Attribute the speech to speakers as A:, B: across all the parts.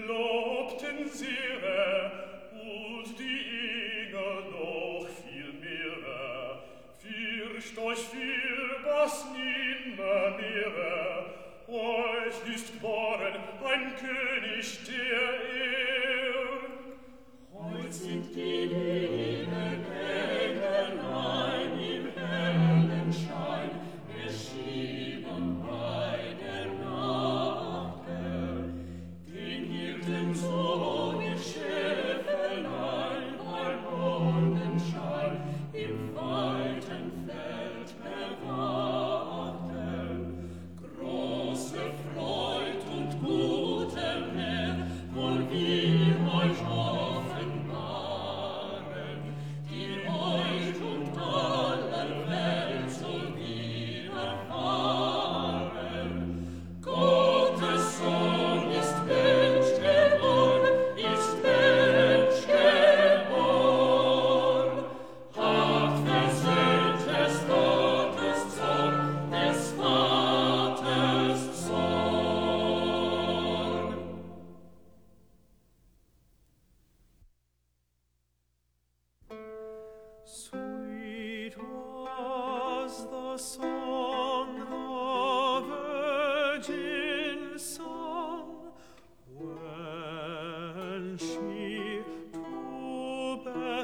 A: gelobten Seere und die Engel noch viel mehr. Fürcht euch fürwas nimmermehr, euch ist geboren ein König der Erde.
B: Heut sind die lieben Engelein im hellen Schein erschienen bei der Nacht. Den Hirtensohn im Schäfelein beim Mondenschein im weiten Feld bewachten. Große Freud und gute Mehr, wohl wir euch offenbaren, die euch und aller Welt soll widerfahren. Gottes Sohn ist Mensch geboren, hat versöhnt des Gottes Zorn, des Vaters Zorn.
C: Sweet was the song the Virgin sung when she to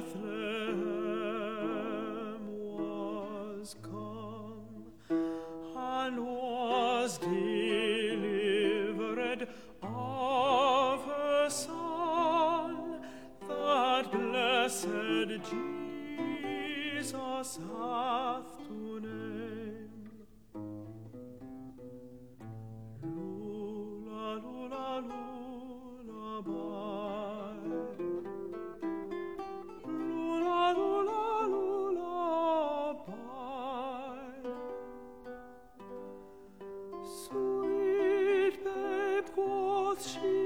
C: Bethlehem was come and was delivered of her Son, that blessed Jesus hath to name. Lula, lula, lullaby. Lula, lula, lullaby. Sweet babe, quoth she,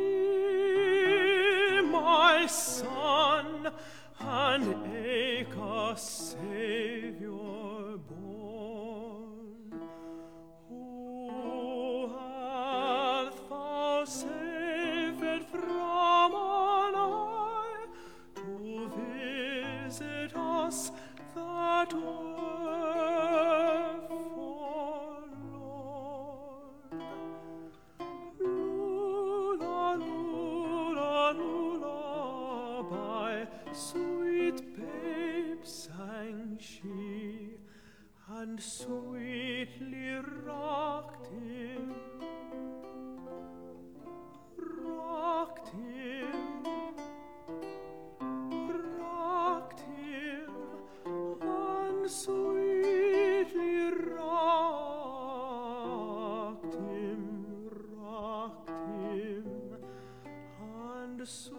C: my son, and eke a Saviour born. Who hath thou saved from on high to visit us that were forlorn? Lula, lula, lullaby, sweet babe, sang she, and sweetly rocked him, rocked him, rocked him, and sweetly rocked him, and